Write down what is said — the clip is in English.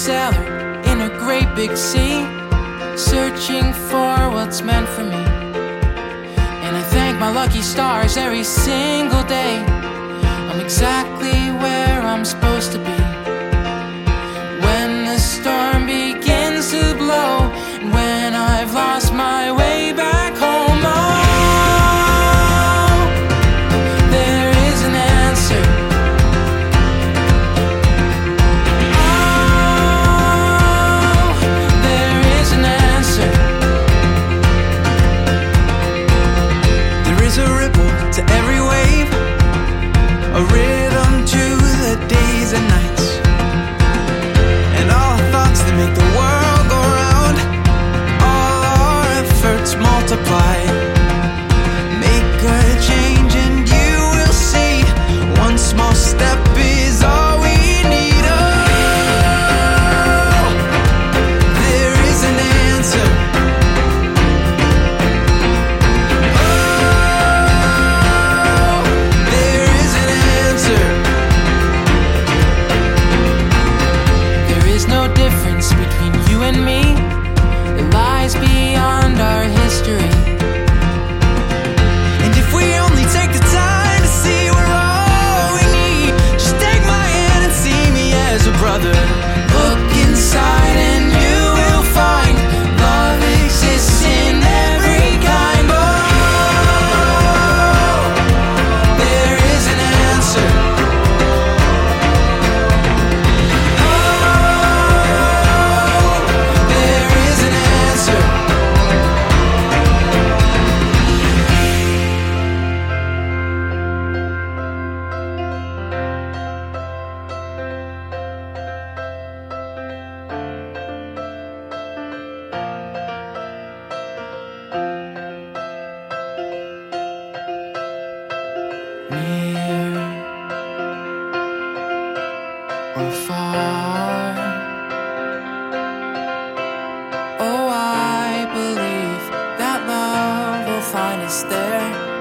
sailor in a great big sea, searching for what's meant for me. And I thank my lucky stars every single day. I'm exactly where I'm supposed to be. When the storm begins to blow, and when I've lost my way back home, oh, there is an answer. Oh, there is an answer. There is a ripple to every wave, a rhythm to the days and nights, and all thoughts that make the world go round. All our efforts multiply. Make a change and you will see, one small step is all we need. Oh, there is an answer. There is an answer. There is no difference between you and me. It lies beyond our history. And if we only take the time to see we're all we need, just take my hand and see me as a brother. Look inside and you will find love exists in every kind. Oh, there is an answer. Oh, there is an answer. Near or far, oh, I believe that love will find us there.